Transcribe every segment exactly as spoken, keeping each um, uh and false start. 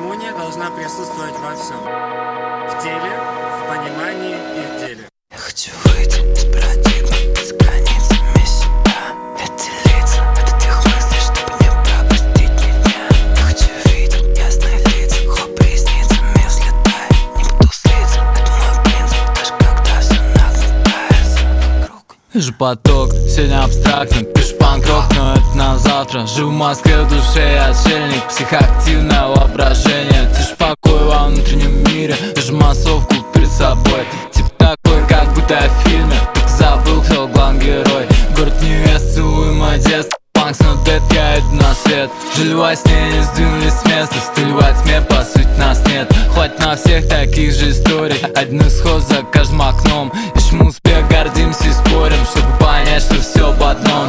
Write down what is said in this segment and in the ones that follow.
Гармония должна присутствовать во всем. В теле, в понимании и в деле. Я хочу выйти из парадигмы, за границами себя, отделиться от этих мыслей, чтобы не пропустить ни дня. Я хочу видеть ясные лица, хлоп ресницами взлетай. Не буду злиться, это мой принцип, даже когда все нагнетается вокруг. Вижу поток, сегодня абстрактно, пишу панк-рок, но это на завтра. Живу в Москве, в душе я отшельник, психоактивное воображение. Тише покой во внутреннем мире, вижу массовку перед собой. Типа такой, как будто в фильме, так забыл, кто главный герой. Город невест, целую мое детство, панк, но дед, я иду на свет. Жили во сне, не сдвинулись с места, стиль во тьме, по сути нас нет. Хватит на всех таких же историй, один исход за каждым окном. Ищем успех, гордимся и спорим, чтобы понять, что все об одном.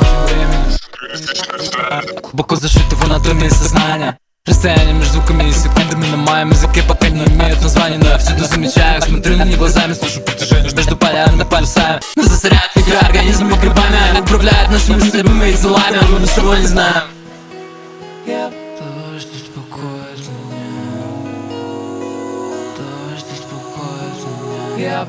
Глубоко зашито в анатомии сознания. Расстояние между звуками и секундами на моем языке пока не имеют названия, но я всюду замечаю, смотрю на них глазами, слышу протяжение между полями да полюсами. Нас засоряют микроорганизмы грибами, они управляют нашими мыслями и телами, а мы ничего не знаем. Дождь успокоит меня, дождь успокоит меня.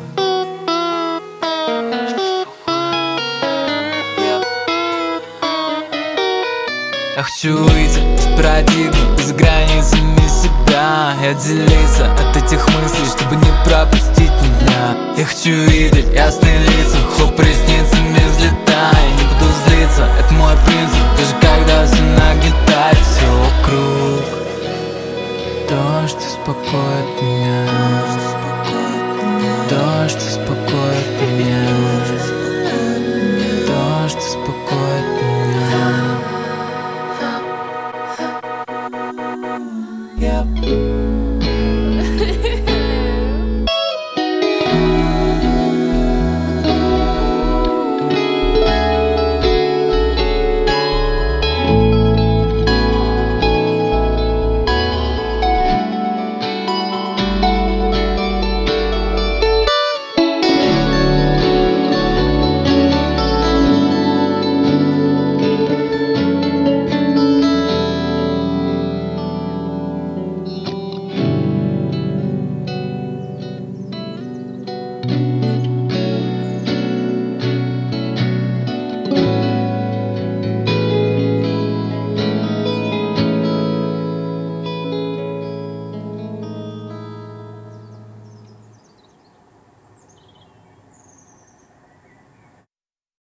Я хочу выйти из парадигмы, за границами себя и отделиться от этих мыслей, чтобы не пропустить ни дня. Я хочу видеть ясные лица, хлоп ресницами взлетай. Не буду злиться, это мой принцип, даже когда все нагнетает все вокруг. Дождь успокоит меня, дождь успокоит меня, дождь успокоит меня. Yeah.